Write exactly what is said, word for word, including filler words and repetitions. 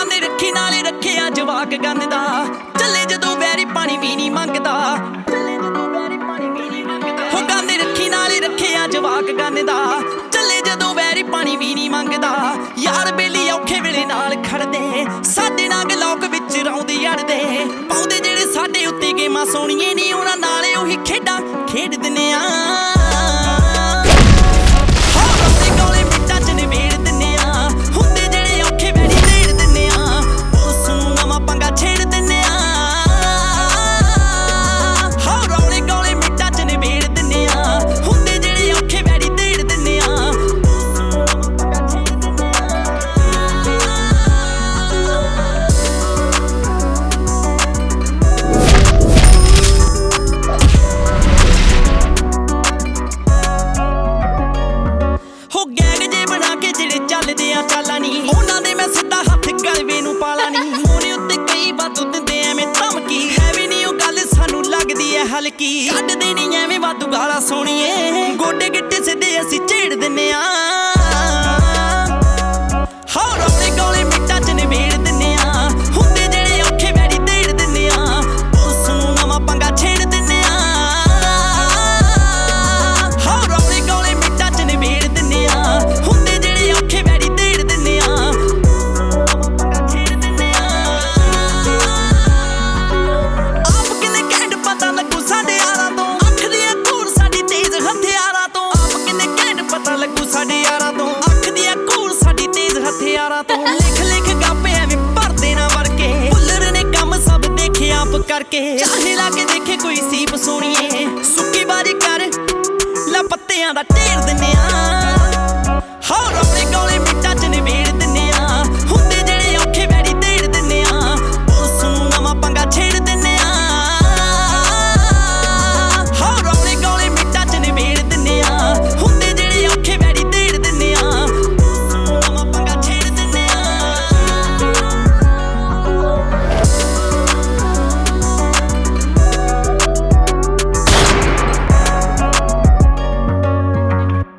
ਗਾਨੇ ਰੱਖੀ ਨਾਲੇ ਰੱਖਿਆ ਜਵਾਕ ਗੰਦਾ ਚੱਲੇ ਜਦੋਂ ਵੈਰੀ ਪਾਣੀ ਵੀ ਨਹੀਂ ਮੰਗਦਾ ਚੱਲੇ ਜਦੋਂ ਵੈਰੀ ਪਾਣੀ ਵੀ ਨਹੀਂ ਮੰਗਦਾ ਹੋ ਗਾਨੇ ਰੱਖੀ ਨਾਲੇ ਰੱਖਿਆ ਜਵਾਕ ਗੰਦਾ ਚੱਲੇ ਜਦੋਂ ਵੈਰੀ ਪਾਣੀ ਵੀ ਨਹੀਂ ਮੰਗਦਾ ਯਾਰ ਬੇਲੀ ਔਖੇ ਵੇਲੇ ਨਾਲ ਖੜਦੇ ਸਾਡੇ ਨਾਲ ਗਲੋਕ ਵਿੱਚ ਰੌਂਦੇ ਅੜਦੇ ਪਾਉਂਦੇ ਜਿਹੜੇ ਸਾਡੇ ਉੱਤੇ ਗੇਮਾਂ ਸੋਹਣੀਏ ਨਹੀਂ ਉਹਨਾਂ ਨਾਲੇ ਉਹੀ ਖੇਡਾਂ ਖੇਡ ਦਿੰਨੇ ਆ ਚੱਲਦੇ ਆ ਚਾਲਾਂ ਨੀ ਉਹਨਾਂ ਦੇ ਮੈਂ ਸਿੱਧਾ ਹੱਥ ਗਲਵੇ ਨੂੰ ਪਾਲਾ ਨੀ ਫੋਨ ਉੱਤੇ ਕਈ ਵਾਧੂ ਦਿੰਦੇ ਐਵੇਂ ਧਮਕੀ ਹੈ ਵੀ ਨਹੀਂ ਉਹ ਗੱਲ ਸਾਨੂੰ ਲੱਗਦੀ ਐ ਹਲਕੀ ਕੱਢਦੇ ਨਹੀਂ ਐਵੇਂ ਵਾਧੂ ਗਾਲਾਂ ਸੋਣੀਏ ਗੋਡੇ ਗਿੱਟੇ ਸਿੱਧੇ ਅਸੀਂ ਝੇੜ ਦਿੰਨੇ ਆ ਹੋ ਰੌਲੇ ਗੋਲੇ ਮਿੱਟਾਂ ਚ ਨਿਬੇੜ ਦਿੰਨੇ ਆ ਹੁੰਦੇ ਜਿਹੜੇ ਔਖੇ ਵੈਰੀ ਦੇੜ ਦਿੰਨੇ ਆ ਉਸ ਨੂੰ ਨਵਾਂ ਪੰਗਾ ਛੇੜ ਦਿੰਨੇ ਆ ਹੋ ਰੌਲੇ ਗੋਲੇ ਮਿੱਟਾਂ ਚ ਨਿਬੇੜ ਦਿੰਨੇ ਆ ਹੁੰਦੇ ਜਿਹੜੇ ਔਖੇ ਵੈਰੀ ਦੇੜ ਦਿੰਨੇ ਆ ਆਪ ਕਿੰਨੇ ਘੈਂਟ ਪਤਾ ਲੱਗੂ ਸਾਡੇ ਯਾਰਾਂ ਤੋਂ ਅੱਖ ਦੀਆਂ ਘੂਰ ਸਾਡੀ ਤੇਜ਼ ਹਥਿਆਰਾਂ ਤੋਂ ਆਪ ਕਿੰਨੇ ਘੈਂਟ ਪਤਾ ਲੱਗੂ ਸਾਡੇ ਯਾਰਾਂ ਤੋਂ ਅੱਖ ਦੀਆਂ ਘੂਰ ਸਾਡੀ ਤੇਜ਼ ਹਥਿਆਰਾਂ ਤੋਂ ਲਿਖ ਲਿਖ ਗਾਪੇ ਐਵੇਂ ਭਰਦੇ ਨਾ ਵੜ ਕੇ ਭੁੱਲਰ ਨੇ ਕੰਮ ਸਭ ਦੇਖੇ ਆਪ ਕਰਕੇ ਚਾਹੇ ਲਾ ਕੇ ਦੇਖੇ ਕੋਈ ਸੀਪ ਸੋਣੀਏ ਸੁੱਕੀ ਬਾਰੀ ਕਰ ਲੈ ਪੱਤਿਆਂ ਦਾ ਢੇਰ ਦਿੰਨੇ ਆ ਹੋ ਰੌਲੇ ਗੋਲੇ ਮਿੱਟਾਂ ਚ ਨਿਬੇੜ ਦਿੰਨੇ ਆ ਹੁੰਦੇ ਜਿਹੜੇ ਔਖੇ ਵੈਰੀ ਦੇੜ ਦਿੰਨੇ ਆ ਉਸ ਨੂੰ ਨਵਾਂ ਪੰਗਾ ਛੇੜ